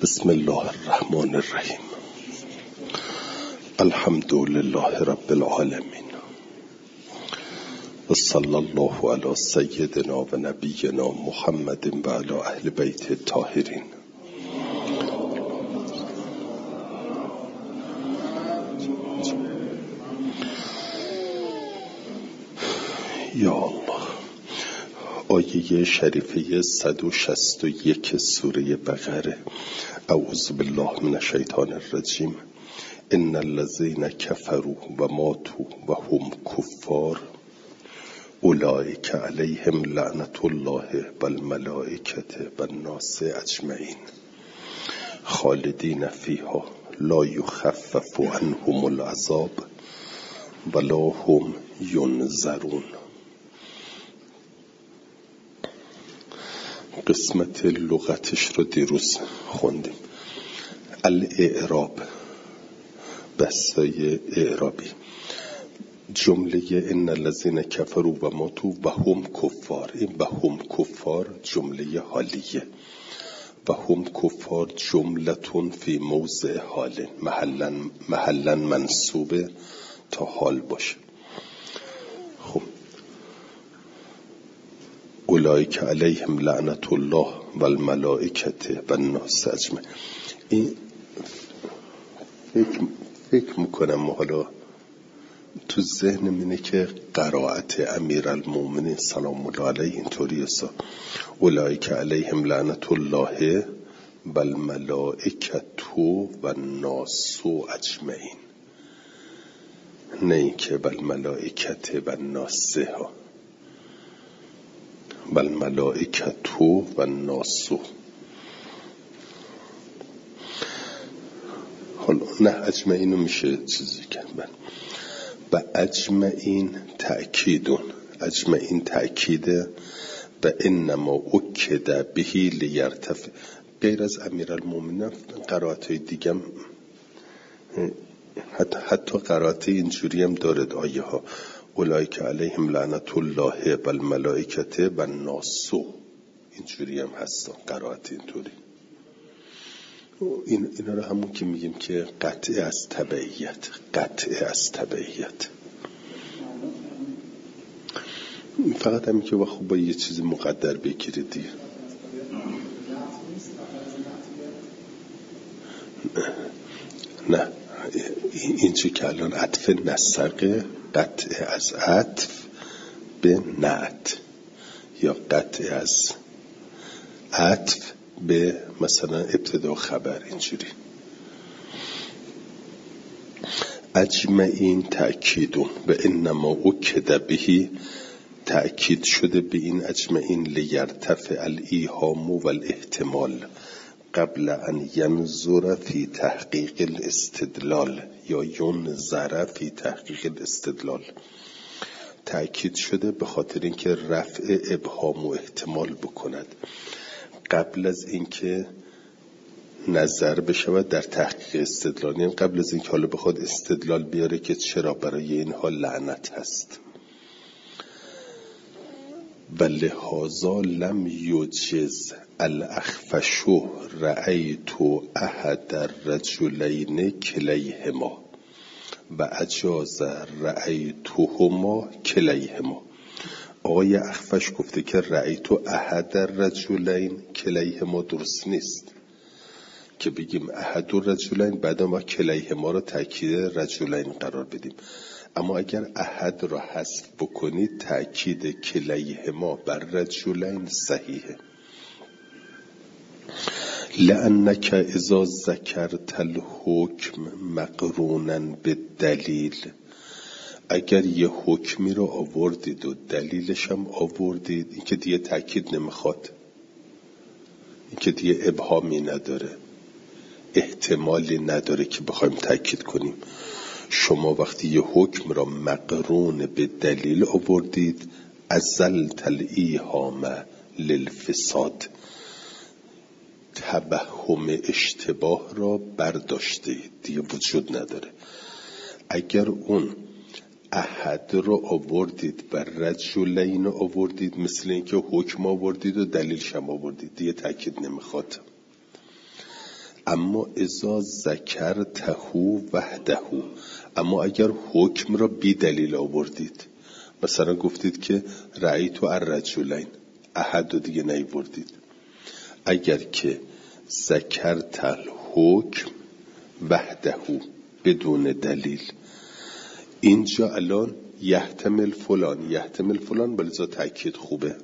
بسم الله الرحمن الرحیم. الحمد لله رب العالمین و صلی الله علی سیدنا و نبینا محمد و علی اهل بیت الطاهرین. یا الله. آیه شریفه 161 سوره بقره. اعوذ بالله من الشیطان الرجیم. ان الذين كفروا وماتوا وهم كفار اولئک علیهم لعنت الله والملائکة والناس اجمعین خالدین فیها لا یخفف عنهم العذاب ولا هم ینظرون. قسمت لغتش رو دیروز خوندیم. الاعراب، بحثای اعرابی. جمله ان الذین کفروا و ماتوا و هم کفار، این و هم کفار جمله حالیه و هم کفار جملتون فی موضع حال، محلا منصوبه تا حال باشه. خب اولئک علیهم لعنت الله و الملائکة و الناس اجمعین. این فکر میکنم حالا تو ذهن منه که قرائت امیرالمومنین سلام الله علیه اینطوری است: اولئک علیهم لعنت الله و الملائکة و الناس اجمعین، نه اینکه و الملائکة و الناس ها، و الملائکة و الناس. حالا نه اجمعینو میشه چیزی کرد. و اجمعین تأکیدون، اجمعین تأکیده و انما اکد بهی لیرتفع. غیر از امیرالمومنین قرائت های دیگم، حتی قرائت اینجوری هم دارد آیه ها: اولئک علیهم لعنت الله و الملائکة و الناس. اینجوری هم هست قرائت اینطوری. اینا رو همون که میگیم که قطع از تبعیت، قطع از تبعیت. فقط همین که خب با یه چیز مقدر بگیرید دیگه. نه اینجا که الان عطف نسقه، قطع از عطف به نعت، یا قطع از عطف به مثلا ابتدا خبر، اینجوری. اجمعین تأکیدون و انما اکد بهی، تأکید شده به این اجمعین لیرتفع الایهام و الاحتمال قبل ان ینظر فی تحقیق الاستدلال، یا ینظر فی تحقیق الاستدلال. تأکید شده به خاطر اینکه رفع ابهام و احتمال بکند قبل از اینکه نظر بشود در تحقیق استدلال، یعنی قبل از اینکه حالا بخواد استدلال بیاره که چرا برای اینها لعنت هست. و لهذا لم یجز الاخفش رأیت احد الرجلین کلیهما و اجاز رأیتهما کلیهما. آقای اخفش گفته که رأیت احد الرجلین کلیهما درست نیست که بگیم احد الرجلین بعد ما کلیهما رو تأکید رجلین قرار بدیم. اما اگر احد را حذف بکنید تأکید کلیهما بر رجلین صحیحه. لأنک اذا ذکرت الحکم مقرونا بالدلیل، اگر یه حکمی رو آوردید و دلیلش هم آوردید، این که دیگه تأکید نمیخواد، این که دیگه ابهامی نداره، احتمالی نداره که بخوایم تأکید کنیم. شما وقتی یه حکم را مقرون به دلیل آوردید، ازلت الایهام للفساد، توهم اشتباه را برداشتید، دیگه وجود نداره. اگر اون احد رو آوردید و رجلین آوردید، مثل اینکه حکم آوردید و دلیلش هم آوردید، دیگه تأکید نمیخواد. اما اذا ذکرته وحده، اما اگر حکم را بی دلیل آوردید، مثلا گفتید که رأیت الرجلین، احد رو دیگه نیاوردید، اگر که ذکرت الحکم وحده بدون دلیل، اینجا الان یحتمل فلان بلزا تأکید خوبه،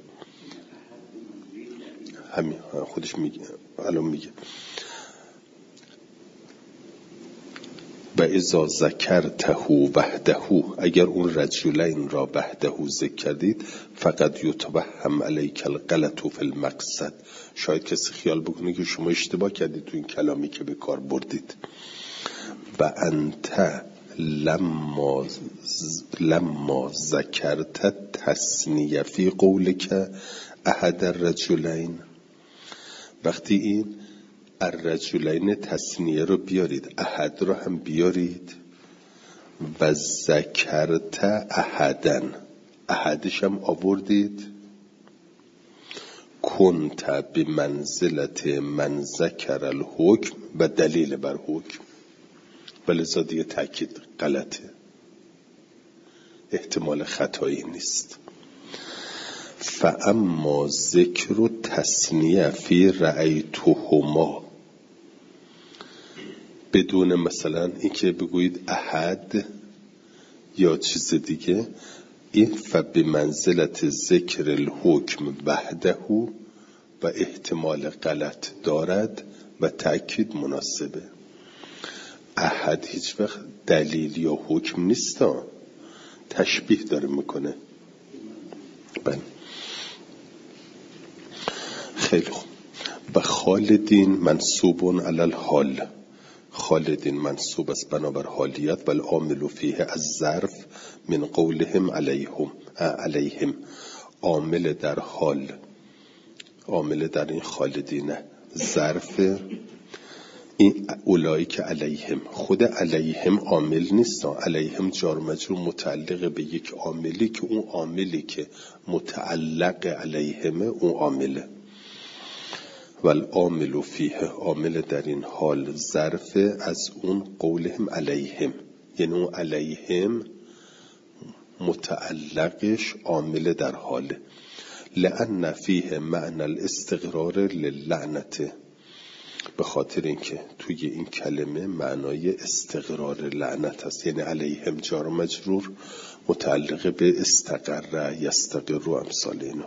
همین خودش میگه، الان میگه و اذا ذکرته وحده، اگر اون رجلین را وحده ذکر کردید، فقط یتوهم علیک الغلط فی المقصد، شاید کسی خیال بکنه که شما اشتباه کردید تو این کلامی که به کار بردید. و انت لما ذکرت تثنیه فی قولک احد الرجلین، وقتی این الرجلین تثنیه رو بیارید، احد رو هم بیارید، و ذکرت احدن، احدش هم آوردید، کنت بمنزلت من ذکر الحکم و دلیل بر حکم، ولذا دیگه تأکید غلطه، احتمال خطایی نیست. فاما ذکر تثنیه فی رأیتهما، بدون مثلا اینکه بگویید احد یا چیز دیگه، این فبمنزلت ذکر الحکم وحده و احتمال غلط دارد و تأکید مناسبه. احد هیچ وقت دلیل یا حکم نیست، تشبیه داره میکنه. بله خیلی خوب. و خالدین منصوب علی الحال، خالدین منصوب است بنابر حالیت، و العامل فیه از ظرف من قولهم علیهم، عامل در حال، عامل در این خالدین ظرف این اولایی که علیهم، خود علیهم عامل نیست، علیهم جار مجرور متعلق به یک عاملی که اون عاملی که متعلق علیهم اون عامله. والعامل فیه، عامل در این حال ظرف از اون قولهم علیهم، یعنی اون علیهم متعلقش عامل در حاله. لأن فیه معنی الاستقرار للعنته، به خاطر اینکه توی این کلمه معنای استقرار لعنت هست، یعنی علیهم جار مجرور متعلق به استقر یستقر و امثال اینا.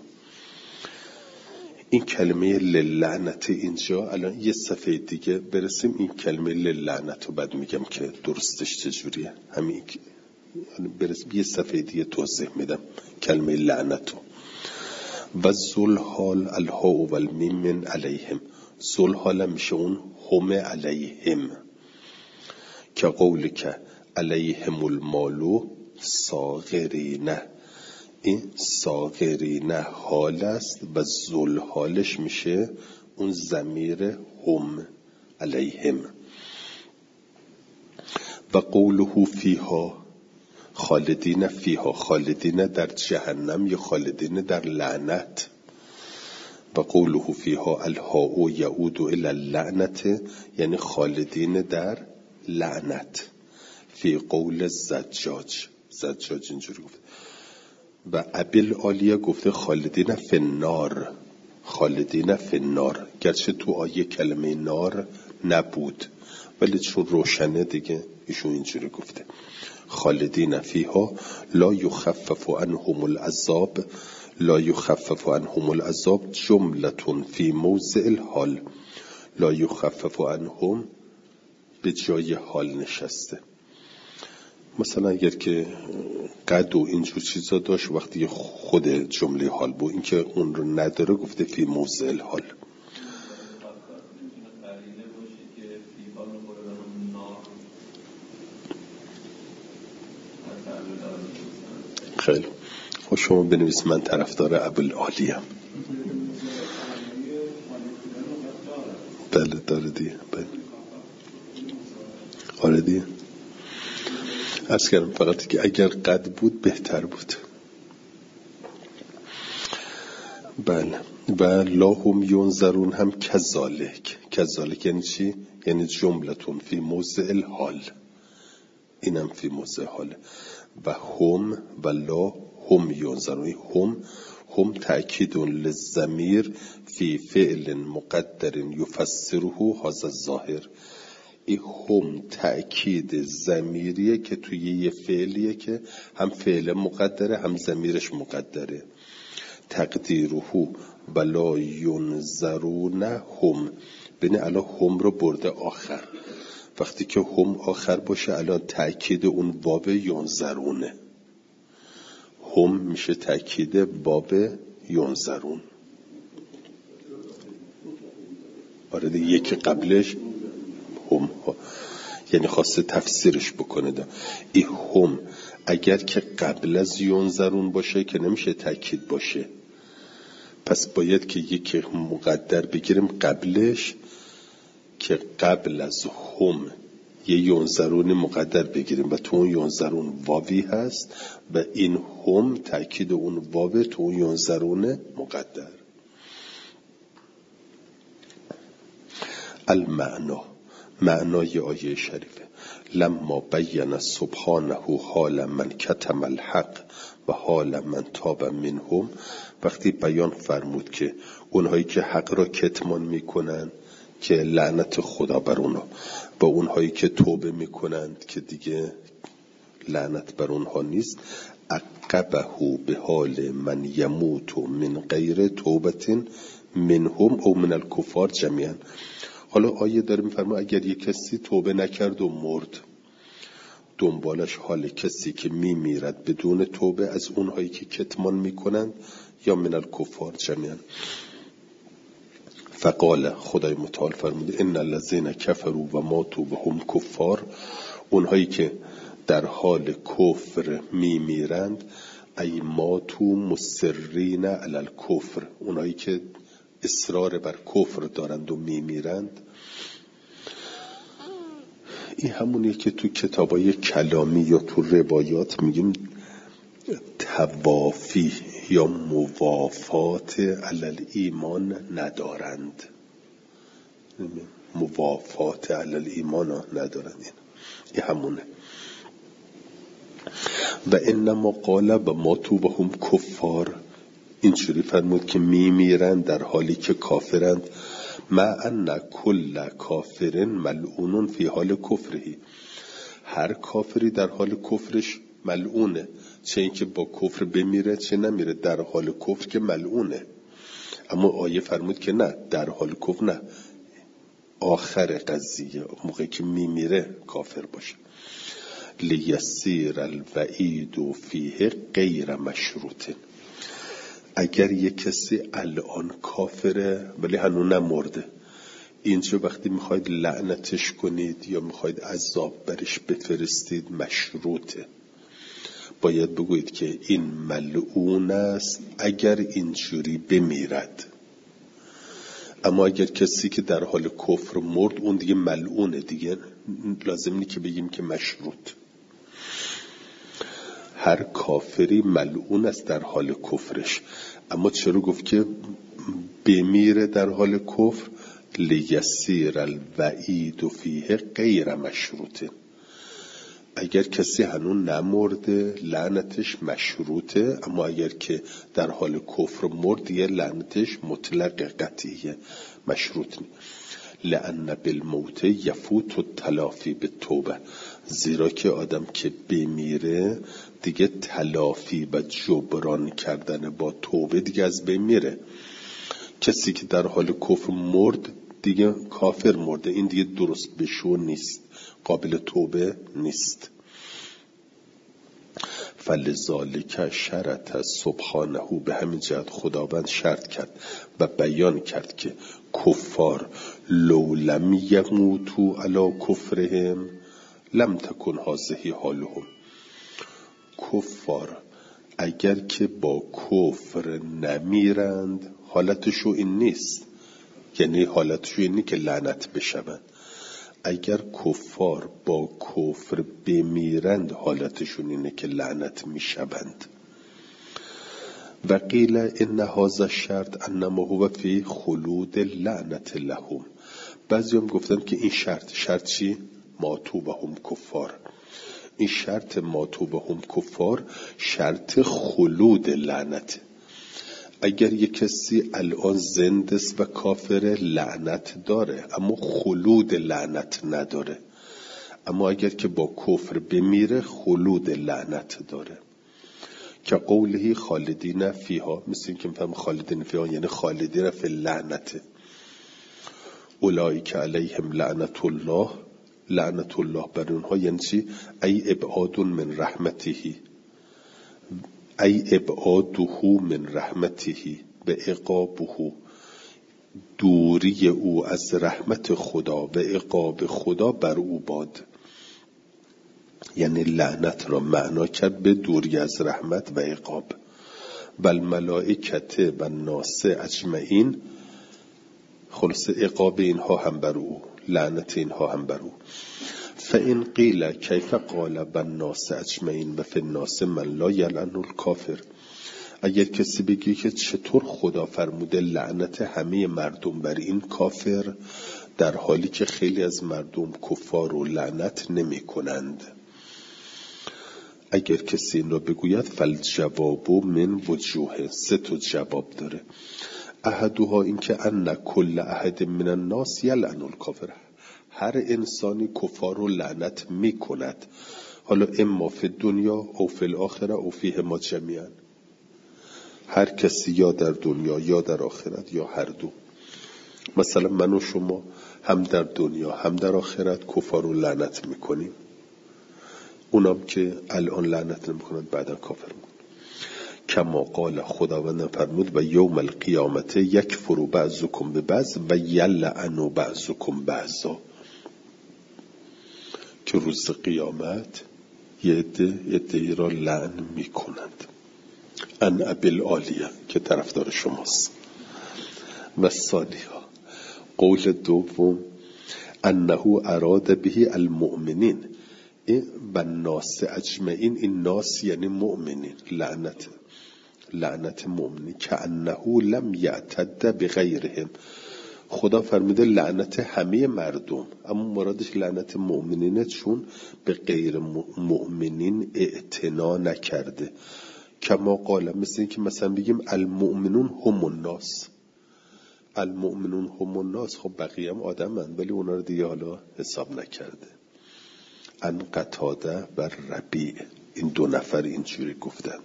این کلمه للعنت اینجا، الان یه صفحه دیگه برسیم این کلمه للعنت رو بعد میگم که درستش چجوریه، همین برسیم یه صفحه دیگه توضیح میدم کلمه لعنت رو. و ذوالحال الها و المیم من علیهم، ذوالحال میشه اون هم علیهم، که قولی که علیهم المالو صاغرینه، این صاغرینه حال است و ذوالحالش میشه اون ضمیر هم علیهم. و قوله فیها خالدین فیها، خالدین در جهنم یا خالدین در لعنت. و قوله فیها الهاء یعود الی اللعنت، یعنی خالدین در لعنت. فی قول زجاج، زجاج اینجوری گفت. و ابل عالیه گفته خالدین فی النار، خالدین فی النار، گرچه تو آیه کلمه نار نبود ولی چون روشنه دیگه ایشون اینجوری گفته. خالدین فیها لا یخفف عنهم العذاب، لا یخفف عنهم العذاب جملتون فی موضع الحال، لا یخفف عنهم به جای حال نشسته. مثلا اگر که قد و اینجور چیزا داشت وقتی خود جمله حال بود، این که اون رو نداره گفته فی موضع الحال. خیلی خب شما بنویس من طرفدار ابوالعالیه. بله داره دیگه، بله آره دیگه. عرض کردم فقط که اگر قد بود بهتر بود. بله. و لا هم ینظرون هم کذالک یعنی چی؟ یعنی جملتون فی موضع الحال، اینم فی موضع حاله. و هم و لا هم ینظرون، هم تأکید للضمیر فی فعل مقدر یفسره هذا الظاهر. این هم تأکید ضمیریه که توی یه فعلیه که هم فعل مقدره هم ضمیرش مقدره. تقدیره بلا ینظرون هم، ببین الان هم رو برده آخر، وقتی که هم آخر باشه الان تأکید اون باب ینظرونه، هم میشه تأکید باب ینظرون. آره دیگه، یکی قبلش هم ها. یعنی خواسته تفسیرش بکنه این هم اگر که قبل از ینظرون باشه که نمیشه تأکید باشه، پس باید که یکی مقدر بگیریم قبلش که قبل از هم یه ینظرون مقدر بگیریم و تو اون ینظرون واوی هست و این هم تأکید اون واو تو اون ینظرون مقدر. المعنا، معنای آیه شریفه، لما بین سبحانه حال من کتم الحق و حال من تاب منهم، وقتی بیان فرمود که اونهایی که حق را کتمان میکنن که لعنت خدا بر اونها، و اونهایی که توبه میکنند که دیگه لعنت بر اونها نیست، عقبه به حال من یموت من غیر توبت منهم او من الکفار جمیعا. حالا آیه داره میفرما اگر یک کسی توبه نکرد و مرد، دنبالش حال کسی که میمیرد بدون توبه از اونهایی که کتمان میکنند یا من الکفار جمیعا. فقال، خدای متعال فرموده ان الذين كفروا و ماتوا وهم کفار، اونهایی که در حال کفر میمیرند، ای ماتوا مصرین علی الکفر، اونهایی که اصرار بر کفر دارند و میمیرند. این همونیه که تو کتابای کلامی یا تو روایات میگیم توافی یا موافات علی ایمان ندارند، موافات علی ایمان ندارند. این همونه. و انما قال و ماتوا و هم کفار، اینجوری فرمود که میمیرند در حالی که کافرند. مع ان کل کافر ملعون فی حال کفرهی، هر کافری در حال کفرش ملعونه، چه اینکه با کفر بمیره چه نمیره، در حال کفر که ملعونه. اما آیه فرمود که نه، در حال کفر نه، آخر قضیه موقعی که میمیره کافر باشه. لیسیر الوعید فیه غیر مشروط، اگر یک کسی الان کافره ولی هنوز نمرده، اینجا وقتی میخواید لعنتش کنید یا میخواید عذاب برش بفرستید مشروطه، باید بگویید که این ملعون است اگر اینجوری بمیرد. اما اگر کسی که در حال کفر مرد اون دیگه ملعونه، دیگه لازم نیست که بگیم که مشروط. هر کافری ملعون است در حال کفرش، اما چرا گفت که بمیره در حال کفر؟ لیسیر الوعید فیه غیر مشروطه، اگر کسی هنوز نمرده لعنتش مشروطه، اما اگر که در حال کفر مرد یه لعنتش مطلق قطعیه، مشروط نیست. لأن بالموت یفوت التلافی بالتوبه، زیرا که آدم که بمیره دیگه تلافی و جبران کردن با توبه دیگه از بین میره. کسی که در حال کفر مرد دیگه کافر مرده، این دیگه درست بشو نیست، قابل توبه نیست. فلذالک شرط سبحانه، به همین جهت خداوند شرط کرد و بیان کرد که کفار لو لم یموتوا علی کفرهم لم تکن هذه حالهم، کفار اگر که با کفر نمیرند حالتشو این نیست، یعنی حالتشو اینه که لعنت بشوند. اگر کفار با کفر بمیرند حالتشون اینه که لعنت میشوند. و قیل ان هذا الشرط انما هو فی خلود لعنت لهم، بعضی هم گفتن که این شرط چی؟ ماتوبهم کفار. این شرط ماتوبهم کفار شرط خلود لعنت. اگر یک کسی الان زنده است و کافر، لعنت داره اما خلود لعنت نداره. اما اگر که با کفر بمیره خلود لعنت داره. که قوله خالدین فیها، مثل این که میفهم خالدین فیها یعنی خالدین فی لعنت. اولئک علیهم لعنت الله، لعنت الله بر اونها یعنی چی؟ ای ابعاد من رحمته، ای ابعاده من رحمته به عقابه، دوری او از رحمت خدا و عقاب خدا بر او باد. یعنی لعنت را معنا کرد به دوری از رحمت و عقاب. بل ملائکته و ناس اجمعین، خلاص عقاب اینها هم بر او، لعنت اینها هم بر او. فإن قیل کیف قال بالناس اجمعین و فی الناس من لا یلعن الکافر، اگر کسی بگی که چطور خدا فرموده لعنت همه مردم بر این کافر، در حالی که خیلی از مردم کفار و لعنت نمی کنند. اگر کسی این را بگوید فالجواب من وجوه، 3 جواب داره. احدها این که ان کل احد من الناس یلعن الکافر، هر انسانی کفار و لعنت می کند، حالا اما فی دنیا او فی الاخره او فیهما جمیعا، هر کسی یا در دنیا یا در آخرت یا هر دو. مثلا من و شما هم در دنیا هم در آخرت کفار و لعنت میکنیم، اونم که الان لعنت نمیکنند بعدا کافر میکنند. کما قال، خداوند فرمود و یوم القیامت یکفر بعضکم ببعض و یلعن بعضکم بعضا، که روز قیامت یه عده را لعن میکنند. ان ابل عالیه که طرفدار شماست. و ثانیها قول دوم انه اراد به المؤمنین و ناس اجمعین، این ناس یعنی مؤمنین، لعنت مؤمنین، که انه لم یعتد بغیرهم، خدا فرموده لعنت همه مردم اما مرادش لعنت مؤمنینه، چون به غیر مؤمنین اعتنا نکرده. کما قال، مثل این که مثلا بگیم المؤمنون هم الناس، المؤمنون هم الناس، خب بقیه هم آدم هستند ولی اونا رو دیگه حالا حساب نکرده. ان قتاده و ربیع، این 2 نفر اینجوری گفتن.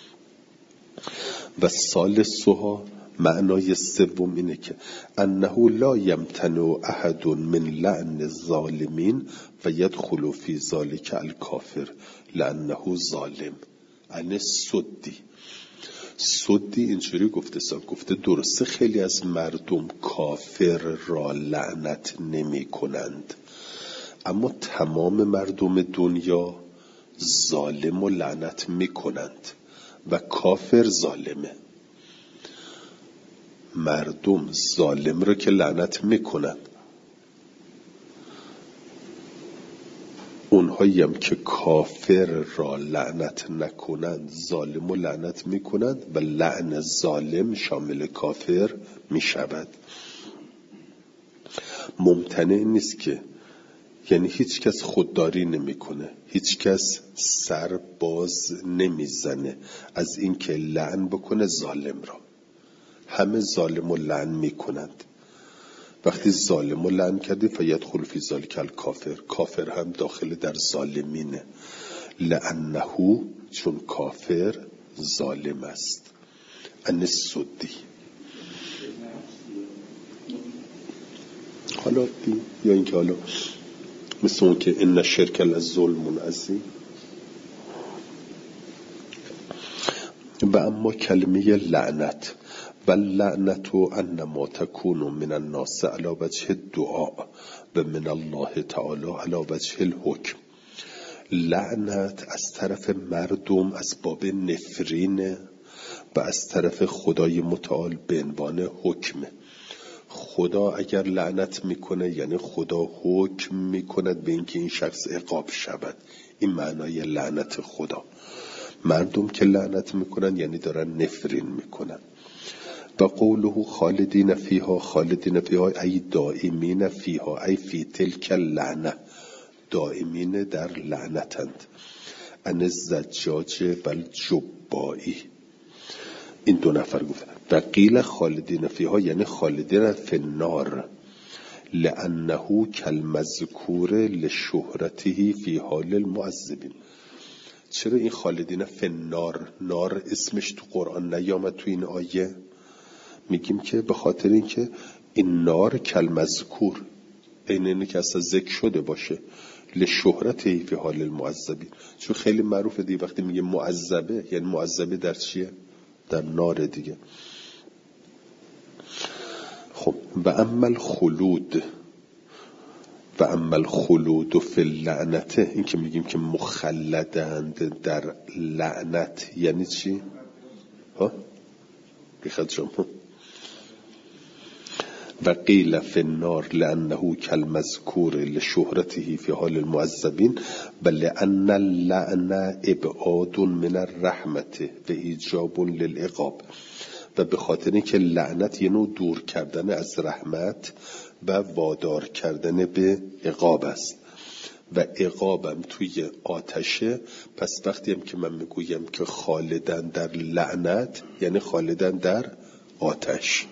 و ثالثها، معنای سوم اینه که انه لا یمتنع احد من لعن الظالمین و یدخل فی ذلک الکافر لانه ظالم. ان سدی اینجوری گفته درسته خیلی از مردم کافر را لعنت نمی کنند، اما تمام مردم دنیا ظالم و لعنت می کنند و کافر ظالمه. مردم ظالم را که لعنت می کنند، اونهایی هم که کافر را لعنت نکنند ظالم و لعنت می کنند و لعن ظالم شامل کافر می شود. ممتنع نیست که، یعنی هیچ کس خودداری نمی کنه، هیچ کس سر باز نمی زنه از این که لعن بکنه ظالم را. همه ظالم و لعن می کنند. وقتی ظالم و لعن کردی فیدخل فی ذلک الکافر، کافر هم داخل در ظالمینه، لانه، چون کافر ظالم است. ان سدی. حالا یا اینکه حالا مثل اون که ان شرک لظلم عظیم. و اما کلمه لعنت، و لعنت انما تکون من الناس علی وجه الدعاء و من الله تعالی علی وجه الحکم. لعنت از طرف مردم از باب نفرین و از طرف خدای متعال به عنوان حکم. خدا اگر لعنت میکنه یعنی خدا حکم میکند به اینکه این شخص عقاب شود، این معنای لعنت خدا. مردم که لعنت میکنن یعنی دارن نفرین میکنن. و قوله خالدین فیها، خالدین فیها ای دائمین فیها، ای فی تلک اللعنه، دائمین در لعنتند. ان الزجاج و الجبائی، این دو نفر گفتن. و قیل خالدین فیها یعنی خالدین فی النار، لانه کالمذکور لشهرته فی حال المعذبین. چرا این خالدین فی النار، نار اسمش تو قرآن نیامد تو این آیه؟ میگیم که به خاطر اینکه این نار کالمذکور، اینه که اصلا ذکر شده باشه، لشهرته فی حال المعذبین، چون خیلی معروفه دیگه وقتی میگه معذبه یعنی معذبه در چیه؟ در نار دیگه. خب و اما الخلود، و اما الخلود فی اللعنت، این که میگیم که مخلدند در لعنت یعنی چی؟ ها؟ بخد شما. و قیل فی النار لانه کالمذکور لشهرته فی حال المعذبین و لان اللعنه ابعاد من الرحمت و ایجاب للعقاب، و به خاطر اینکه لعنت یه نوع دور کردن از رحمت و وادار کردن به عقاب است و عقابم توی آتشه. پس وقتی هم که من میگویم که خالدن در لعنت یعنی خالدن در آتش.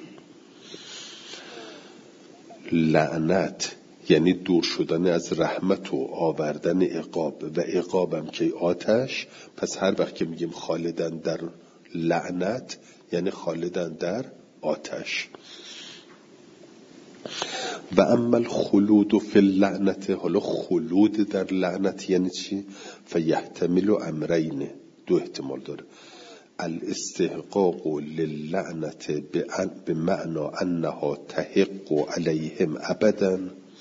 لعنت یعنی دور شدن از رحمت و آوردن عقاب و عقابم که آتش. پس هر وقت که میگیم خالدن در لعنت یعنی خالدن در آتش. و اما الخلود فی اللعنت، حالا خلود در لعنت یعنی چی؟ فیحتمل امرین، دو احتمال داره. الاستحقاق للعنت به معنی انها تحق علیهم ابدا.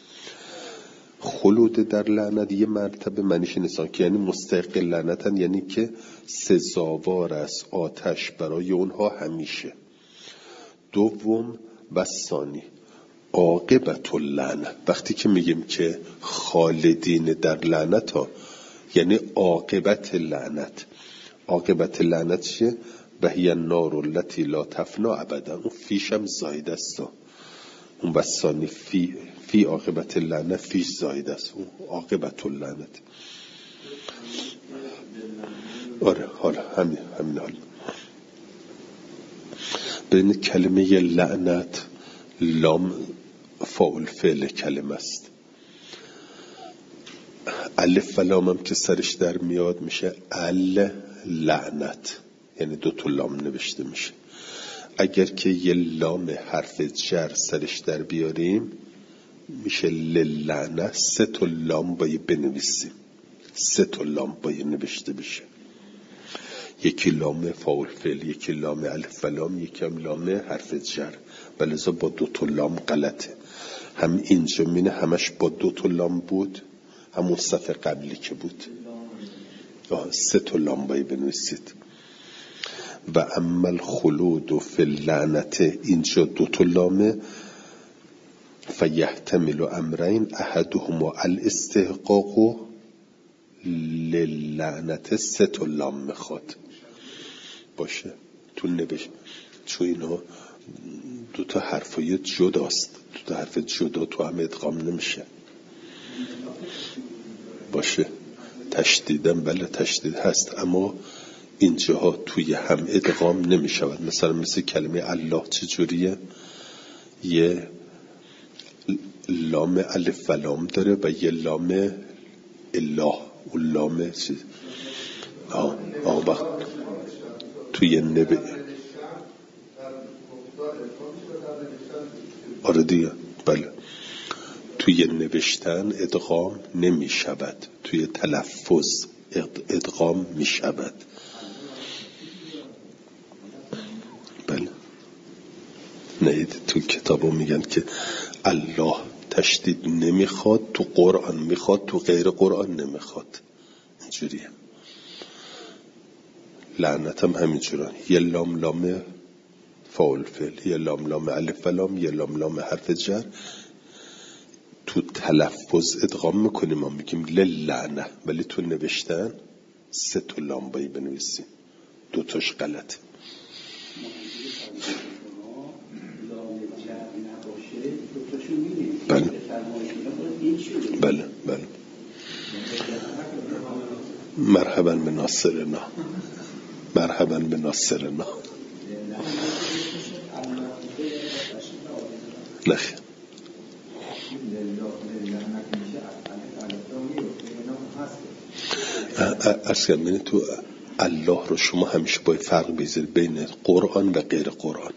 خلود در لعنت یه مرتبه معنیش نیستن که یعنی مستحق لعنتن، یعنی که سزاوار است آتش برای اونها همیشه. دوم و ثانی عاقبت اللعنه، وقتی که میگیم که خالدین در لعنت ها یعنی عاقبت لعنت. عاقبت لعنت چیه؟ و هی النار التي لا تفنا ابدا، اون فیش هم زاید است. اون بسانی فی عاقبت لعنت فیش زاید است، اون عاقبت اللعنت. آره حالا همین حال. بین کلمه لعنت لام فاعل فعل کلمه است، الف و لام هم که سرش در میاد میشه لعنت، یعنی دو تا لام نوشته میشه. اگر که یه لام حرف جر سرش در بیاریم میشه لعنت. سه تا لام باید بنویسیم، سه تا لام باید نوشته بشه، یکی لام فاعل فعل، یکی لام الف و لام، یکی هم لام حرف جر. ولذا با دو تا لام غلطه. هم اینجا مینه همش با دو تا لام بود، همون صفحه قبلی که بود سه تا لام باید بنویسید. و اما الخلود فی اللعنت، اینجا دو تا لامه. فیحتمل امرین احدهما الاستحقاق للعنت، سه تا لام میخواد باشه تو نوشت، چون اینا دو تا حرفای جداست، دو تا حرف جدا تو هم ادغام نمیشه باشه. تشدیدم بله تشدید هست، اما اینجاها توی هم ادغام نمیشود. مثلا مثل کلمه الله چجوریه؟ یه لام الف و لام داره و یه لام الله، و لام چیز وقت توی آره دیگه بله، توی نوشتن ادغام نمی شود، توی تلفظ ادغام می شود. بله نهید تو کتابو میگن که الله تشدید نمیخواد، تو قرآن میخواد، تو غیر قرآن نمیخواد. اینجوریه. لعنت هم همینجوران، یه لام لام فاعل فعل، یه لام لام الف و لام، یه لام لام حرف جر. تو تلفظ ادغام میکنیم، ما میگیم للعنه، ولی تو نوشتن سه تا لام باید بنویسیم، دو تاش غلط. بله بله. مرحبا به ناصرنا، مرحبا به ناصرنا. نخیر اصلا تو الله رو شما همیشه باید فرق بذارید بین قرآن و غیر قرآن.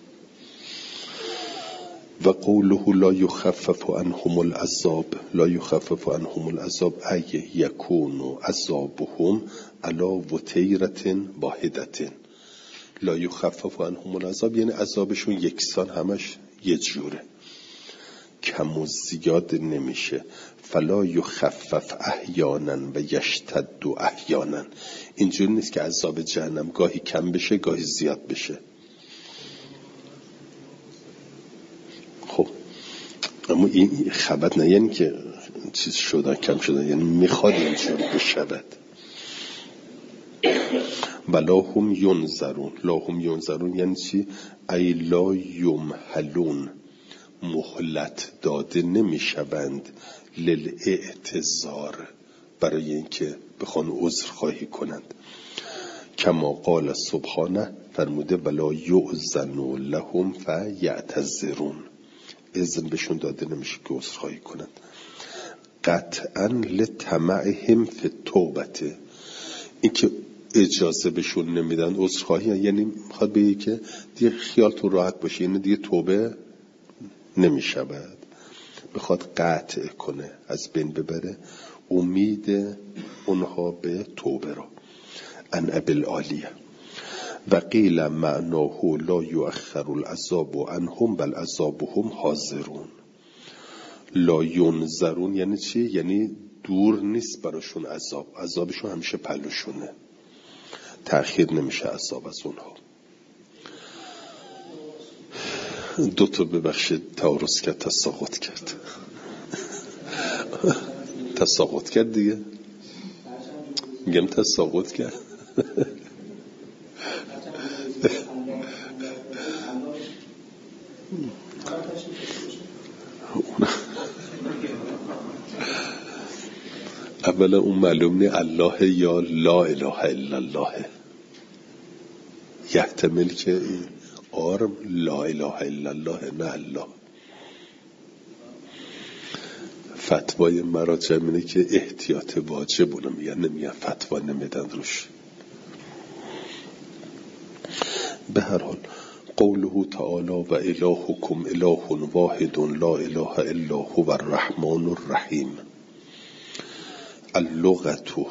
و قوله لا یخفف عنهم العذاب، لا یخفف عنهم العذاب ای یکون عذابهم علی وتیرة واحدة. لا یخفف عنهم العذاب یعنی عذابشون یکسان همش یه جوره، کم و زیاد نمیشه. فلا یخفف احیانا و یشتد احیانا. اینجوری نیست که عذاب جهنم گاهی کم بشه گاهی زیاد بشه. خب اما این خبر نه یعنی که چیز شدن کم شدن، یعنی میخواد اینجور بشود. ولا هم ینظرون، لا هم ینظرون یعنی چی؟ ای لا یمهلون، مهلت داده نمیشوند للاعتذار، برای اینکه بخوان عذر خواهی کنند. کما قال سبحانه، فرموده ولا یؤذن لهم فیعتذرون، اذن بهشون داده نمیشه که عذر خواهی کنند. قطعا لطمعهم فی التوبه، این که اجازه بهشون نمیدن عذر خواهی، یعنی میخواد بگه که دیگه خیالتون راحت باشه، یعنی دیگه توبه نمیشود، بخواد قطع کنه، از بین ببره امید اونها به توبه را. ان ابی العالیه و قیل معناه لا یؤخر العذاب عنهم بل عذابهم حاضرون. لا ینظرون یعنی چی؟ یعنی دور نیست براشون عذاب، عذابشون همیشه پلوشونه، تأخیر نمیشه عذاب از اونها. دوتا ببخشید تعارض کرد، تساقط کرد. تساقط کرد دیگه، میگم تساقط کرد. اولا اون معلوم نه الله یا لا اله الا الله، یحتمل که آرم لا اله الا الله نه الله. فتوای مراجع اینه که احتیاط واجبونه میگن، نمیگن فتوا نمیدن روش. به هر حال قوله تعالی و الهکم اله واحد لا اله الا هو الرحمن الرحیم. اللغة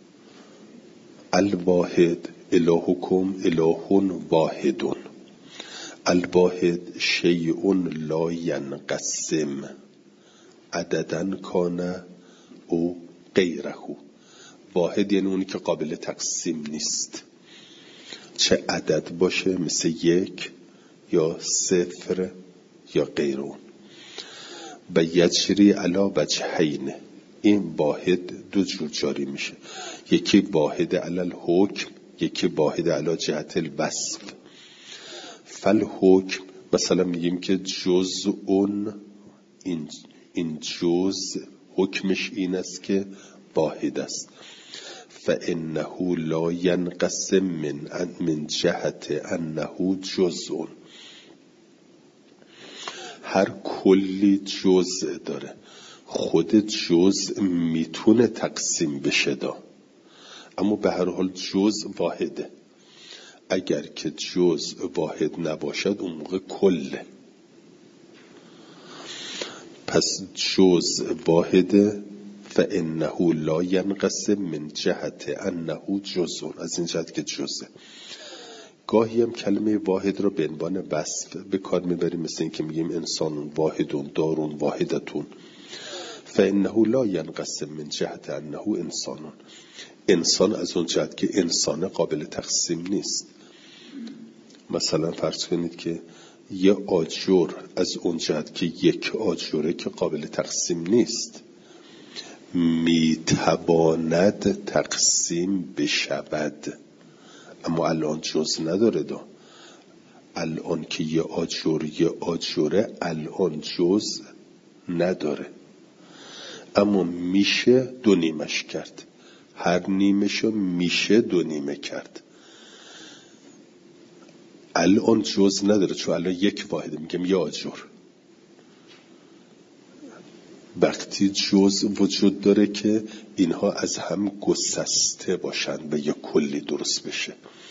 الواحد، الهکم اله واحد. الواحد شیء لا ینقسم عددن کان او غیره. واحد یعنی اونی که قابل تقسیم نیست، چه عدد باشه مثل 1 یا 0 یا غیر اون. و یجری علی وجهین، این واحد دو جور جاری میشه، یکی واحد علی الحکم، یکی واحد علی جهت الوصف. فالحکم مثلا میگیم که جزء، این جزء حکمش این است که واحد است. فانه لا ینقسم من جهت انه جزء، هر کلی جزء داره، خود جزء میتونه تقسیم بشه اما به هر حال جزء واحده. اگر که جزء واحد نباشد اون موقع کله. پس جزء واحده، فانه لا ینقسم من جهت انه جزء، از این جهت که جزء. گاهی هم کلمه واحد رو به عنوان وصف به کار میبریم، مثل این که میگیم انسان واحدون دارون واحدتون. فانه لا ینقسم من جهت انه انسانون، انسان از اون جهت که انسان قابل تقسیم نیست. مثلا فرض کنید که یه آجر از اون جهت که یک آجره که قابل تقسیم نیست، میتواند تقسیم بشود، اما الان جز نداره الان که یه آجره الان جز نداره. اما میشه دو نیمش کرد، هر نیمشو میشه دو نیمه کرد. الان جز نداره چون الان یک واحده، میگم یا آجر. وقتی جز وجود داره که اینها از هم گسسته باشن و یا کلی درست بشه.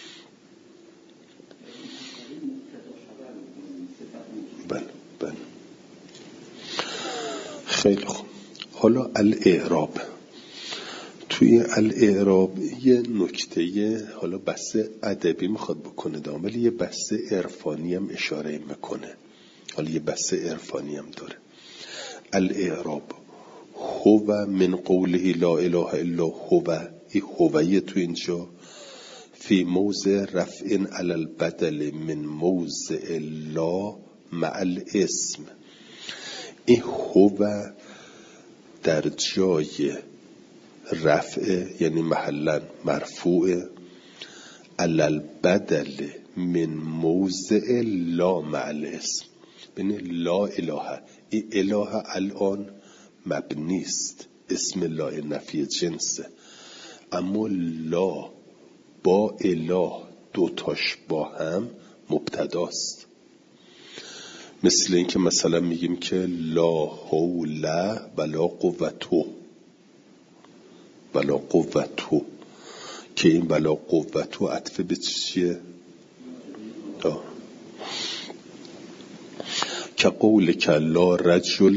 بله. خیلی خوب. حالا الاعراب. توی الاعراب یه نکته حالا بحث ادبی میخواد بکنه ولی یه بحث عرفانی هم اشاره میکنه. حالا یه بحث عرفانی هم داره. الاعراب هو من قوله لا اله الا هو، این هویه تو اینجا فی موضع رفع علی البدل من موضع لا مع الاسم. این هو در جای رفع یعنی محلا مرفوع، علی البدل من موضع لا مع الاسم. ببین لا اله، این اله الان مبنی است، اسم لا نفی جنسه، اما لا با اله دوتاش با هم مبتداست. مثل این که مثلا میگیم که لا حول ولا قوتو که این ولا قوتو عطف به چیه؟ که قول که لا رجل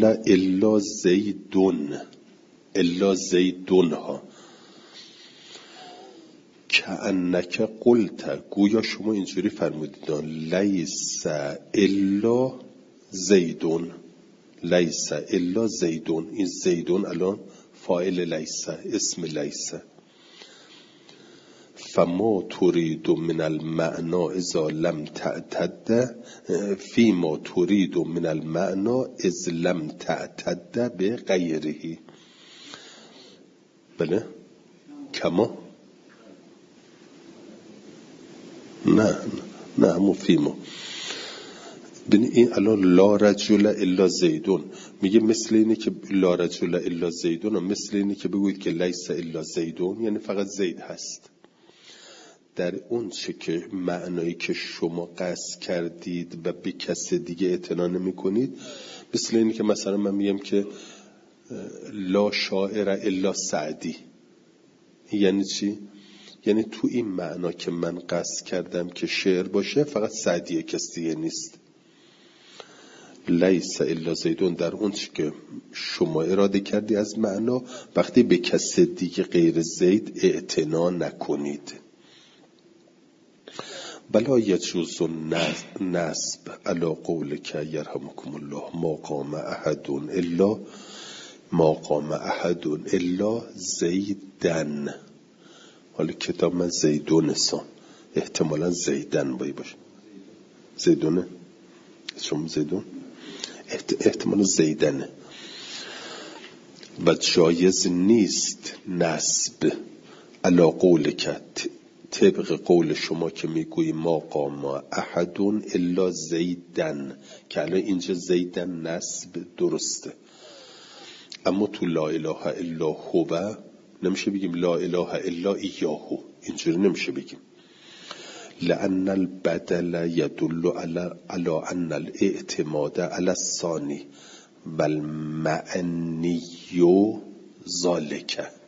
الا زیدون ها، که انک قلت گویا شما اینجوری فرمودید لیس الا زیدون، این زیدون الان فاعل لیس، اسم لیس. فما تريد من المعنى اذا لم تعتد فيما تريد من المعنى اذ لم تعتد بغيره. بله کما نه همون فیما. ببین این الان لا رجل الا زیدون میگه مثل اینه که لا رجل الا زیدون، و مثل اینه که بگوید که لیس الا زیدون یعنی فقط زید هست. در اون چه که معنایی که شما قصد کردید و به کس دیگه اعتنا نمی کنید، مثل اینه که مثلا من میگم که لا شاعر الا سعدی، یعنی چی؟ یعنی تو این معنا که من قصد کردم که شعر باشه فقط سعدیه، کس دیگه نیست. لیس الا زیدون در اون چه که شما اراده کردی از معنا، وقتی به کس دیگه غیر زید اعتنا نکنید. بلا یجوز نصب علی قولک یرحمکم الله ما قام احد الا زیدن. حالا کتاب من زیدون سان، احتمالا زیدن باشه. زیدونه؟ شما زیدون؟ احتمالا زیدنه. و جایز نیست نصب علی قولک، طبق قول شما که میگویی ما قام احد الا زیدن، که الان اینجا زیدن نصب درسته، اما تو لا اله الا هو نمیشه بگیم لا اله الا ایاهو، اینجوری نمیشه بگیم. لأن البدل يدل على أن الاعتماد على الثاني والمعنی ذلك.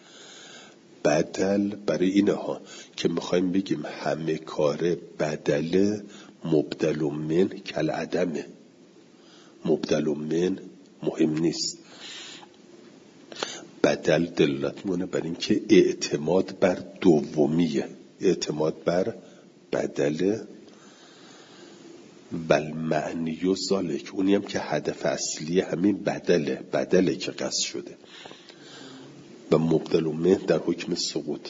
بدل برای اینها که میخوایم بگیم همه کار بدل مبدل من کل عدمه، مبدل من مهم نیست. بدل دلالت مونه بر این که اعتماد بر دومیه، اعتماد بر بدل بل معنی و ذالک، اونی هم که هدف اصلی همین بدله که قصد شده، و مبدل و من در حکم سقوط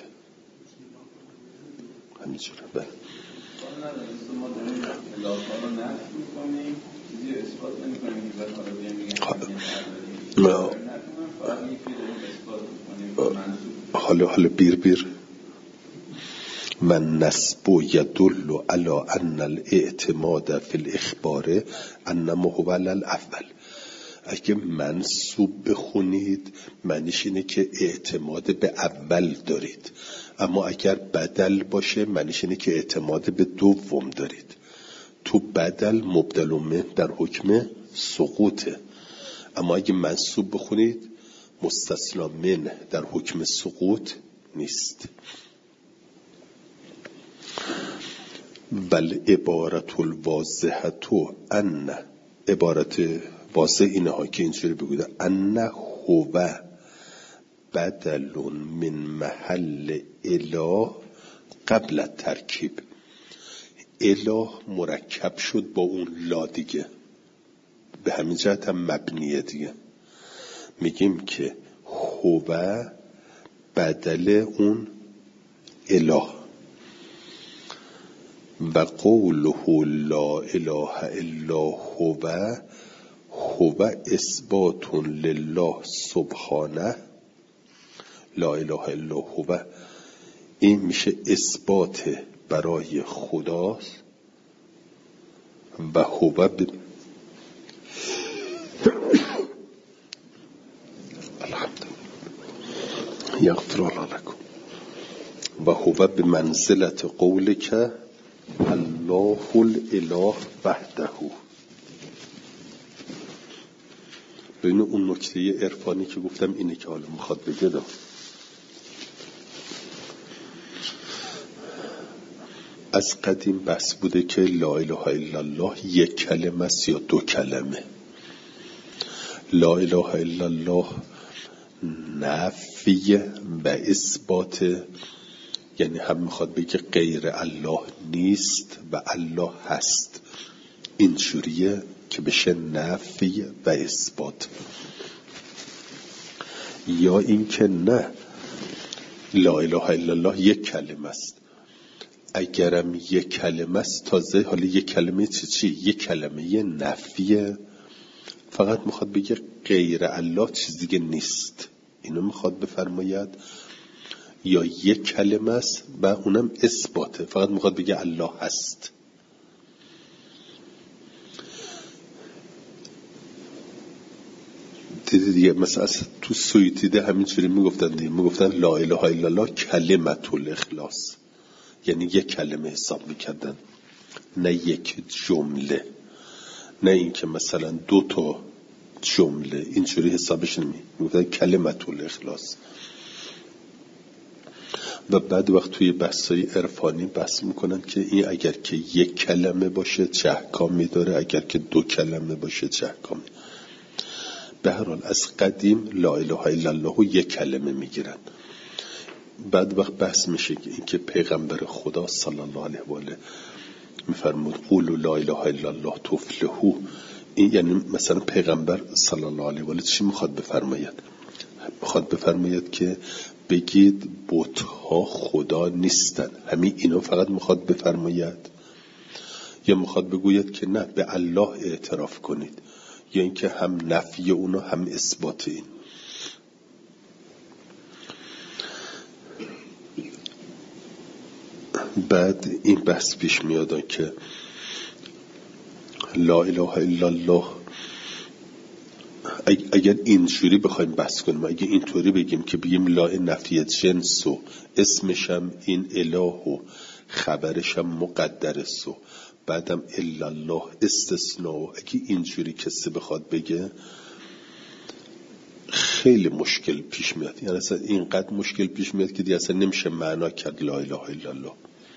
همینجوره. بله حالا بیر من نسب یدل علی ان الاعتماد فی الاخبار انما هو الاول. اگه منصوب بخونید معنیش اینه که اعتماد به اول دارید، اما اگر بدل باشه معنیش اینه که اعتماد به دوم دارید. تو بدل مبدل منه در حکم سقوطه، اما اگه منصوب بخونید مستثنی من در حکم سقوط نیست. بل عبارت الواضحه ان، عبارت واضح اینه ها که اینجوری بگوید ان هو بدل من محل اله قبل ترکیب. اله مرکب شد با اون لا دیگه، به همین جهت هم مبنیه دیگه. میگیم که هو بدل اون اله و قوله لا اله الا هو اثبات لله سبحانه. لا اله الا هو این میشه اثبات برای خداست و هو یغفر الله لكم و هو به منزلت قولک الله الاله وحده. ببین اون نکته عرفانی که گفتم اینه که حالا میخواد بگه از قدیم بحث بوده که لا اله الا الله یک کلمه است یا دو کلمه. لا اله الا الله نفی و اثبات، یعنی هم میخواد بگه غیر الله نیست و الله هست، این جوریه که بشه نفی و اثبات. یا این که نه، لا اله الا الله یک کلمه است، اگرم یک کلمه است تازه حالا یک کلمه چی؟ یک کلمه نفیه، فقط میخواد بگه غیر الله چیز دیگه نیست، اینو میخواد بفرماید. یا یک کلمه است و اونم اثباته، فقط میخواد بگه الله هست. دیدی دیگه، مثلا تو سویتیده همینجوری میگفتن دیگه، میگفتن لا اله الا الله کلمت الاخلاص، یعنی یک کلمه حساب میکردن، نه یک جمله، نه این که مثلا دو تا جمله، اینجوری حسابش میگفتن کلمت الاخلاص. و بعد وقت توی بحثای عرفانی بحث میکنن که این اگر که یک کلمه باشه چه احکامی داره، اگر که دو کلمه باشه چه احکامی. به هر حال از قدیم لا اله الا الله یک کلمه میگیرن. بعد وقت بحث میشه که این که پیغمبر خدا صلی الله علیه و آله میفرمود قولوا لا اله الا الله تفلحوا، این یعنی مثلا پیغمبر صلی الله علیه و آله چی میخواد بفرماید؟ میخواد بفرماید که بگید بت‌ها خدا نیستن، همین اینو فقط میخواد بفرماید؟ یا میخواد بگوید که نه، به الله اعتراف کنید؟ یا اینکه هم نفی اونو هم اثبات این؟ بعد این بحث پیش میاد که لا اله الا الله، اگر اینجوری بخوایم بحث کنیم، اگر اینطوری بگیم که بگیم لا نفی جنس و اسمشم این اله و خبرشم مقدرس و بعدم الا الله استثناء، اگه اینجوری کسی بخواد بگه خیلی مشکل پیش میاد. یعنی اصلا اینقدر مشکل پیش میاد که دیگه اصلا نمیشه معنا کرد لا اله الا الله.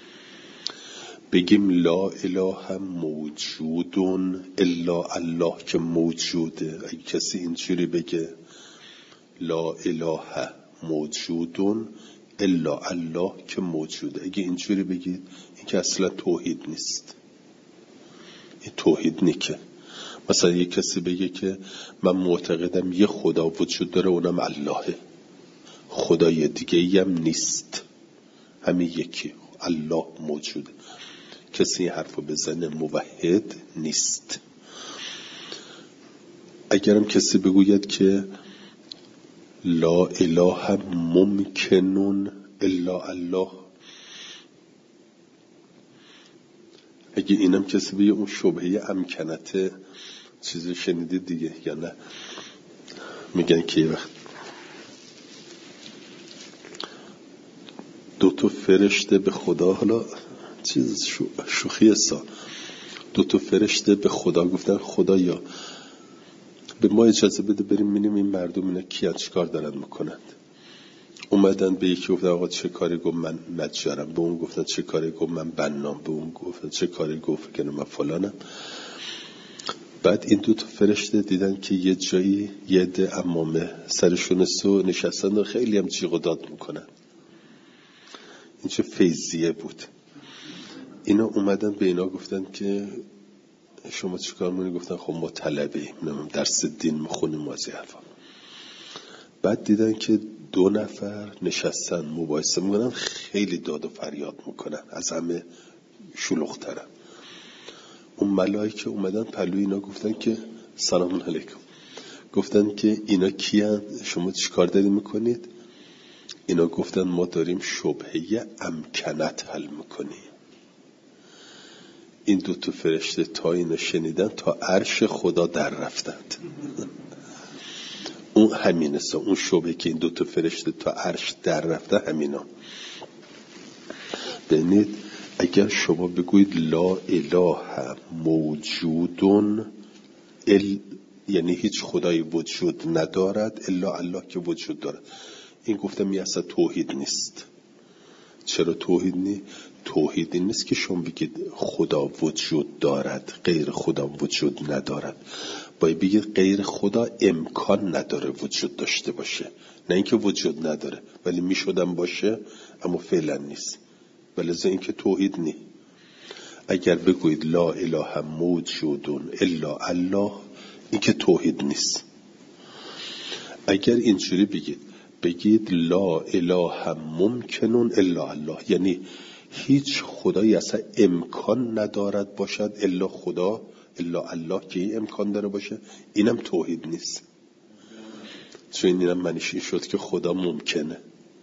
بگیم لا اله موجودون الا الله که موجوده، اگه کسی اینجوری بگه لا اله موجودون الا الله که موجوده، اگه اینجوری بگید این که اصلا توحید نیست، این توحید نیکه. مثلا یک کسی بگه که من معتقدم یه خدا وجود داره اونم اللهه، خدای دیگه ای هم نیست، همین یکی الله موجوده، کسی حرفو بزنه موحد نیست. اگرم کسی بگوید که لا اله ممکنون الا الله، اگه اینم کسی بگه اون شبهه امکنته چیزی شنیدید دیگه یا نه؟ میگن که یه وقت دو تا فرشته به خدا، حالا چیز شوخی سا، دو تا فرشته به خدا گفتن خدایا به ما اجازه بده بریم ببینیم این مردم اینا کیان، چیکار دارن میکنند. اومدن به یکی گفتن آقا چه کاری؟ گفت من نجارم. به اون گفتن چه کاری؟ گفت من بنام. به اون گفتن چه کاری؟ گفت که من فلانم. بعد این دو تا فرشته دیدن که یه جایی یه عده عمامه سرشون سو نشستن و خیلی هم جیغ و داد میکنن. این چه فیضیه بود. اینا اومدن به اینا گفتن که شما چیکار میکنید؟ گفتن خب ما طلبه ایم، درس دین میخونیم و از این حرفا. بعد دیدن که دو نفر نشستن مباحثه میکنن، خیلی داد و فریاد میکنن، از همه شلوغ‌ترن. اون ملائکه اومدن پلوی اینا گفتن که سلام علیکم. گفتن که اینا کیان؟ شما چیکار دارید میکنید؟ اینا گفتن ما داریم شبهه امکنت حل میکنیم. این دو تا فرشته تا اینو شنیدن تا عرش خدا در رفتند. اون همینسا، اون شبهه که این دو تا فرشته تا عرش در رفته همینا. ببینید اگر شما بگویید لا اله موجودون یعنی هیچ خدایی وجود ندارد الا الله که وجود دارد، این گفتم یه اصلا توحید نیست. چرا توحید نیست؟ توحید این نیست که شما بگید خدا وجود دارد غیر خدا وجود ندارد، باید بگید غیر خدا امکان نداره وجود داشته باشه، نه اینکه وجود نداره ولی میشدم باشه اما فعلا نیست. ولذا این که توحید نیست. اگر بگویید لا اله موجودون الا الله، این که توحید نیست. اگر اینجوری بگید لا اله ممکنون الا الله، یعنی هیچ خدایی اصلا امکان ندارد باشد الا خدا، الا الله که این امکان داره باشه، اینم توحید نیست. چون اینم معنیش این شد که خدا ممکنه.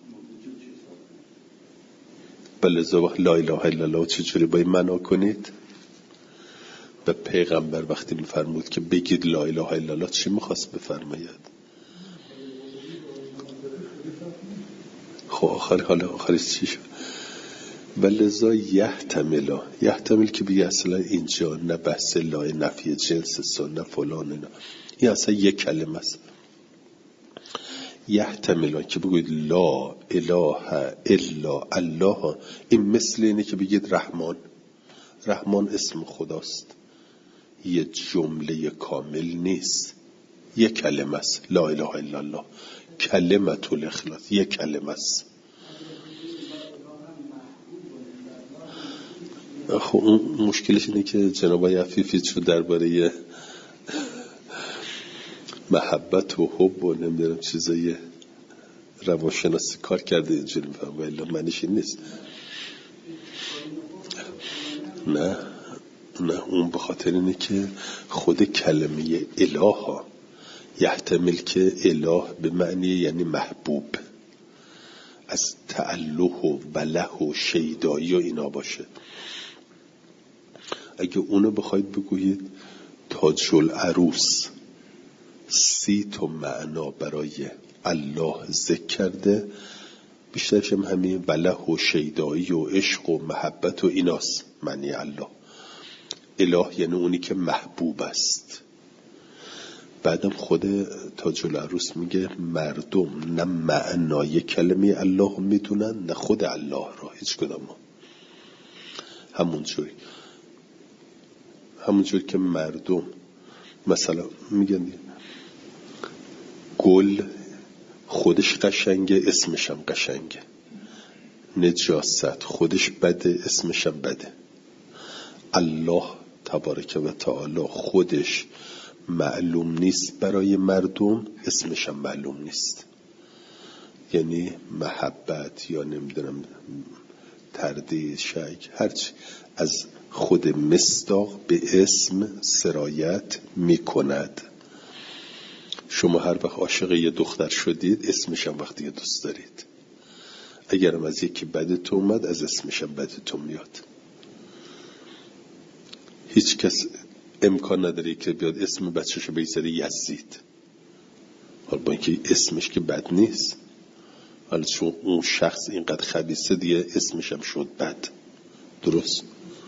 بلذا لا اله الا الله چجوری باید معنا کنید؟ و پیغمبر وقتی میفرمود که بگید لا اله الا الله چی میخواست بفرماید؟ خب آخرش چی شد؟ ولذا یحتمل که بگه اصلا اینجا نه بحث لا نفی جنس نه فلان، نه این اصلا یک کلمه است. یحتمل که بگید لا اله الا الله، این مثل اینه که بگید رحمان اسم خداست، یه جمله کامل نیست، یک کلمه است. لا اله الا الله کلمت الاخلاص یک کلمه است. خب اون مشکلش اینه که جناب آقای عفیفی چون درباره محبت و حب و نمیدونم چیزای روانشناسی کار کرده اینجوری میفهم، ولی معنیش این نیست. نه اون به خاطر اینه که خود کلمه اله ها یحتمل که اله به معنی یعنی محبوب، از تعله و بله و شیدایی و اینا باشه. اگه اونو بخواید بگویید تاج العروس 30 تا معنا برای الله ذکر کرده، بیشترش هم همین بله و شیدایی و عشق و محبت و ایناست معنی الله. اله یعنی اونی که محبوب است. بعدم خود تاج العروس میگه مردم نه معنای کلمه الله میدونن نه خود الله را، هیچ کدام. همونجوری که مردم مثلا میگن گل خودش قشنگه اسمش هم قشنگه، نجاست خودش بده اسمش هم بده. الله تبارک و تعالی خودش معلوم نیست برای مردم، اسمش هم معلوم نیست. یعنی محبت یا نمیدونم تردید شک هرچی از خود مصداق به اسم سرایت میکند. شما هر وقت عاشق یه دختر شدید اسمش هم وقتی دوست دارید، اگرم از یکی بدتون اومد از اسمش هم بدتون میاد. هیچ کس امکان نداره که بیاد اسم بچه‌شو بگذاره یزید، حالا با اینکه اسمش که بد نیست، حالا چون اون شخص اینقدر خبیثه دیگه اسمش هم شد بد. درست؟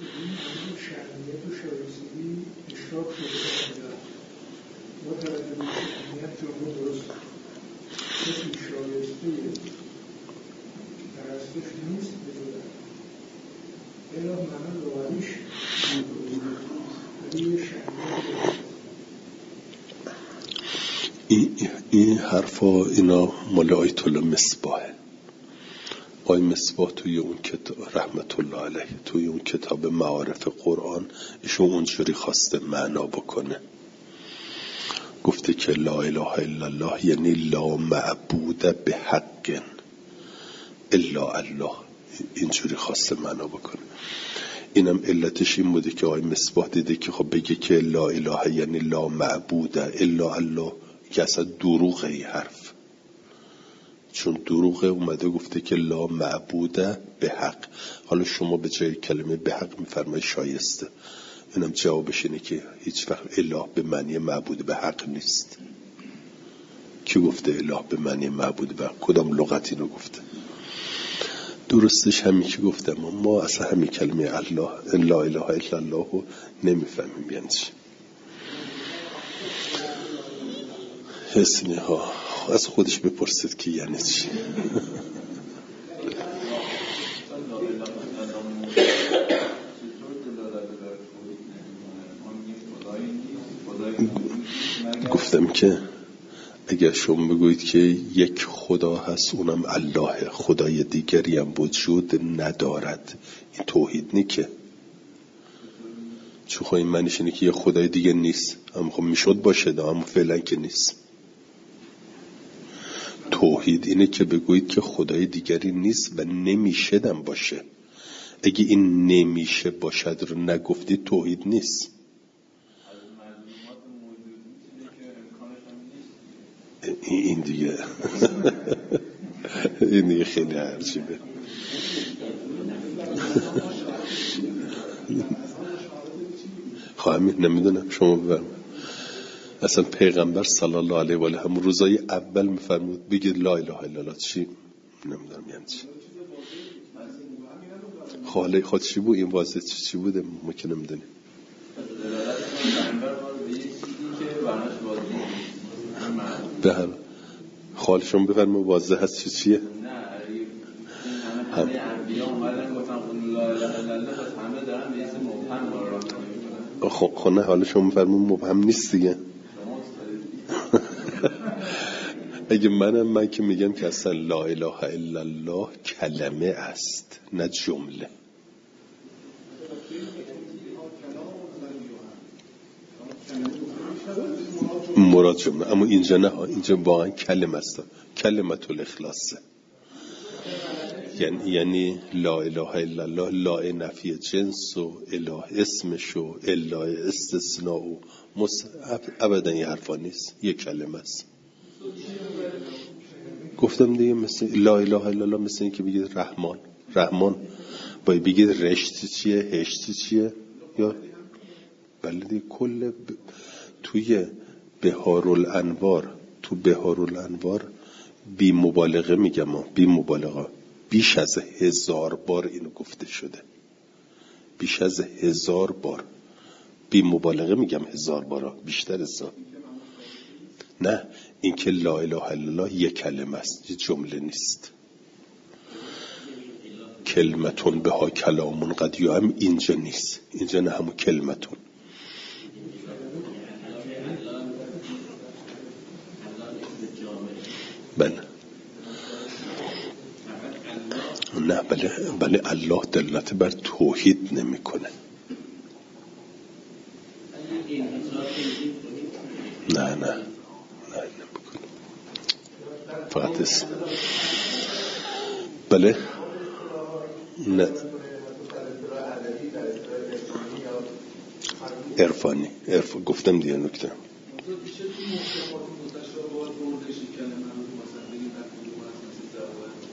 این حرفا اینا مال آیت الله مصباحه. آی مصباح توی اون کتاب رحمت الله علیه توی اون کتاب معارف قرآن ایشون اونجوری خواسته معنا بکنه، گفته که لا اله الا الله یعنی لا معبود به حق الا الله، اینجوری خواسته معنا بکنه. اینم علتش این بوده که آی مصباح دیده که خب بگه که لا اله یعنی لا معبود الا الله، که اصلا دروغه این حرف، چون دروغه اومده گفته که لا معبود به حق. حالا شما به جای کلمه به حق میفرمایید شایسته، اینم جوابش اینه که هیچ وقت اله به معنی معبود به حق نیست. کی گفته اله به معنی معبود به حق؟ کدام لغت اینو گفته؟ درستش همین که گفتم، ما اصلا همین کلمه الله لا اله الا الله رو نمیفهمیم یعنی چی. حسنی ها از خودش بپرسید که یعنی چی. گفتم که اگر شما بگویید که یک خدا هست اونم الله، خدای دیگری هم وجود ندارد، این توحید نیکه. چون خواهی معنیش اینه که یه خدای دیگه نیست، اما خب میشد باشه اما فعلا که نیست. توحید اینه که بگویید که خدای دیگری نیست و نمیشدم باشه. اگه این نمیشه باشد رو نگفتید توحید نیست. این دیگه این دیگه خیلی عجیبه. خواهمی نمیدونم شما بفرمایید. اصلا پیغمبر صلی الله علیه و آله همون روزای اول میفرمود بگید لا اله الا الله، چی نمیدونم یعنی چی. خاله خود چی بود این واضح چی بوده ما که نمیدونیم. به هم خالشون بفرمایید واضح هست چیه؟ همه انبیا اومدن گفتن لا اله الا الله، بس همه دارن به اسم مبهم را. خب نه حالا شما بفرمایید مبهم نیست دیگه. اگه من که میگم که اصلا لا اله الا الله کلمه است نه جمله. مراد جمله، اما اینجا نه، اینجا واقعا کلمه است، کلمت الاخلاصه. یعنی لا اله الا الله، لا نفی جنس و اله اسمش و الا استثناء و ابدا یه حرفا نیست، یه کلمه است. گفتم دیگه مثل لا اله الا الله مثل این که بگید رحمان باید بگید رشت چیه هشت چیه یا بله دیگه. کل توی بهارالانوار، تو بهارالانوار بی مبالغه میگم، بی مبالغه بیش از 1000 بار اینو گفته شده، بیش از 1000 بار، بی مبالغه میگم 1000 بار، بیشتر از نه. این که لا اله الا الله یک کلمه است، یه جمله نیست. کلمتون به ها کلامون قد هم اینجا نیست، اینجا نه، همون کلمتون. بله نه بله الله دلالت بر توحید نمیکنه. نه نمیکنه، فقط اسم. بله نه عرفانی گفتم دیگه نکته.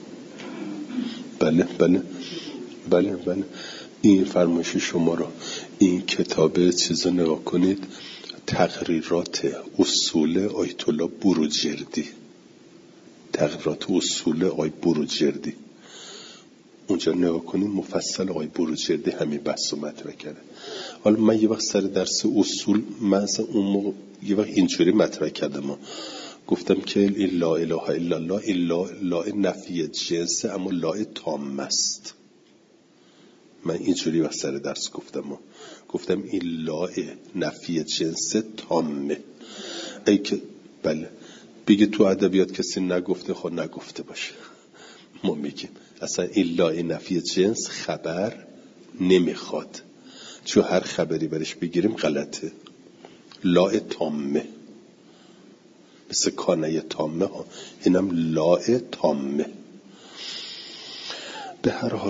بله این فرمایش شما رو این کتاب چیزا نگاه کنید، تقریرات اصول آیت الله بروجردی، تقریرات اصول آقای بروجردی، اونجا نگاه کنید مفصل آقای بروجردی همین بحث رو مطرح کرده. حالا من یه وقت سر درس اصول مثلا اون موقع یه وقت اینجوری مطرح کردم، گفتم که این لا اله الا الله این لا نفی جنسه اما لا تام است. من اینجوری وقت سر درس گفتم این لا نفی جنسه تامه. ای که بله بگه تو ادبیات کسی نگفته، خود نگفته باشه، ما میگیم اصلا این لا نفی جنس خبر نمیخواد، چون هر خبری برش بگیریم غلطه. لا تامه مثل کانه تامه ها، اینم لا تامه. به هر حال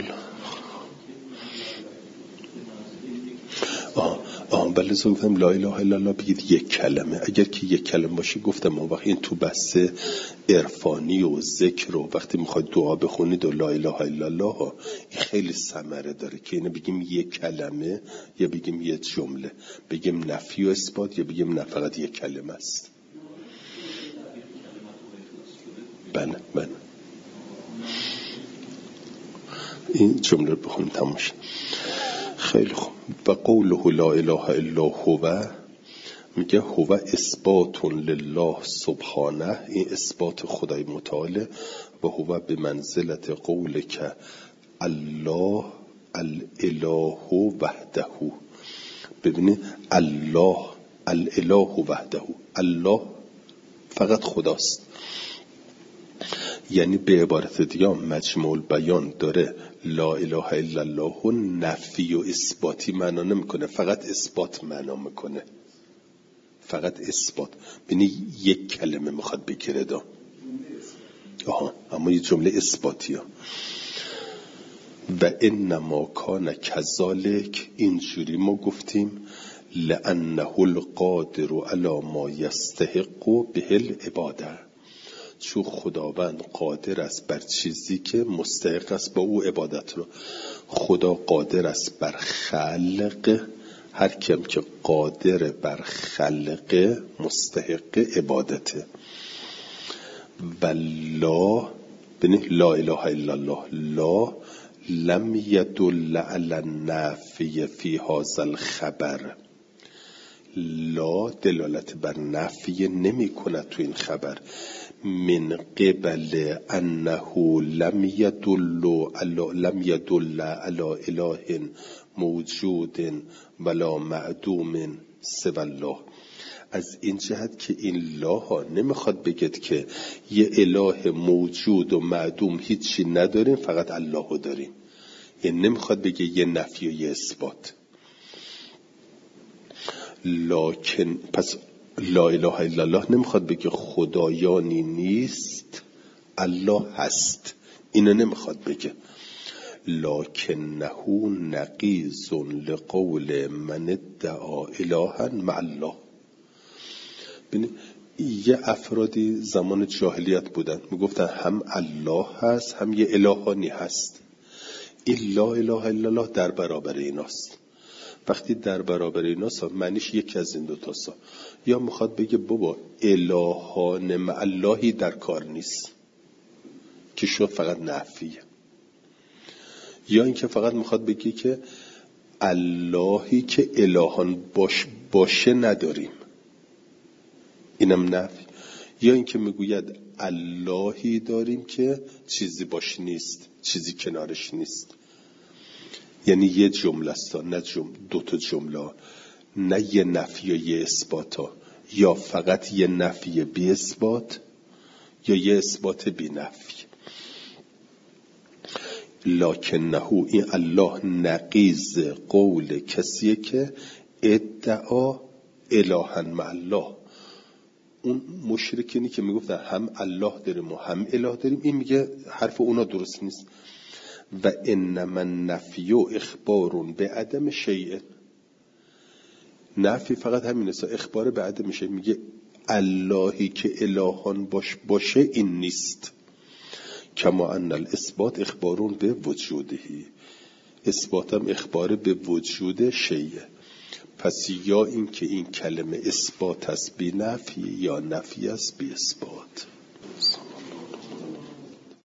بله گفتم لا اله الا الله بگید یک کلمه. اگر که یک کلمه باشه گفتم اون وقت این تو بحث عرفانی و ذکر و وقتی میخواید دعا بخونید و لا اله الا الله این خیلی ثمره داره که اینو بگیم یک کلمه یا بگیم یک جمله، بگیم نفی و اثبات یا بگیم نه فقط یک کلمه است. بله این جمله رو بخونیم تمام شد. خیلی خوب. و قوله لا اله الا هو، میگه هو اثبات لله سبحانه، این اثبات خدای متعاله. و هو به منزلت قول که الله الاله وحده. ببینید الله الاله وحده، الله فقط خداست. یعنی به عبارت دیگه مجموع البیان داره لا اله الا الله نفی و اثباتی معنا نمیکنه، فقط اثبات معنا میکنه، فقط اثبات. ببینی یک کلمه میخواد بگیره دا اما یه جمله اثباتی ها. و انما کان کذالک، اینجوری ما گفتیم لانه القادر علی ما یستحق به العباده، چون خداوند قادر است بر چیزی که مستحق است با او عبادت رو. خدا قادر است بر خلق، هر کیم که قادر بر خلق مستحق عبادته. و لا اله الا الله لا لم يدل على النفی فی هذا الخبر، لا دلالت بر نفی نمی کند تو این خبر. من قبل انه لم يدل على اله موجود ولا معدوم سوى الله، از این جهت که این لا ها نمیخواد بگید که یه اله موجود و معدوم هیچی نداریم فقط الله رو داریم، یعنی نمیخواد بگه یه نفی و یه اثبات. لکن پس لا اله الا الله نمیخواد بگه خدایانی نیست الله هست، اینو نمیخواد بگه. لکنه نقیض لقول من ادعا الها مع الله. ببینید یه افرادی زمان جاهلیت بودن میگفتن هم الله هست هم یه الهانی هست. این لا اله الا الله در برابر ایناست. وقتی در برابر ایناست معنیش یکی از این دوتاست، یا میخواد بگه بابا الهان مع اللهی در کار نیست که شد فقط نفیه، یا اینکه فقط میخواد بگه که اللهی که الهان باشه نداریم، اینم نفی. یا اینکه میگوید اللهی داریم که چیزی باش نیست، چیزی کنارش نیست. یعنی یه جمله است، نه دوتا جمله، نه یه نفی و یه اثبات ها، یا فقط یه نفی بی اثبات یا یه اثبات بی نفی. لکنه این الله نقیض قول کسیه که ادعا الها مع الله. اون مشرکینی که میگفتن هم الله داریم و هم اله داریم، این میگه حرف اونا درست نیست. و انما النفی اخبار به عدم شیء، نفی فقط همین است، اخبار به عدم شیء. میگه اللهی که الهان باشه این نیست. کما ان الاثبات اخبارون به وجودهی، اثباتم اخبار به وجود شیء. پس یا این که این کلمه اثبات است بی نفی یا نفی است بی اثبات.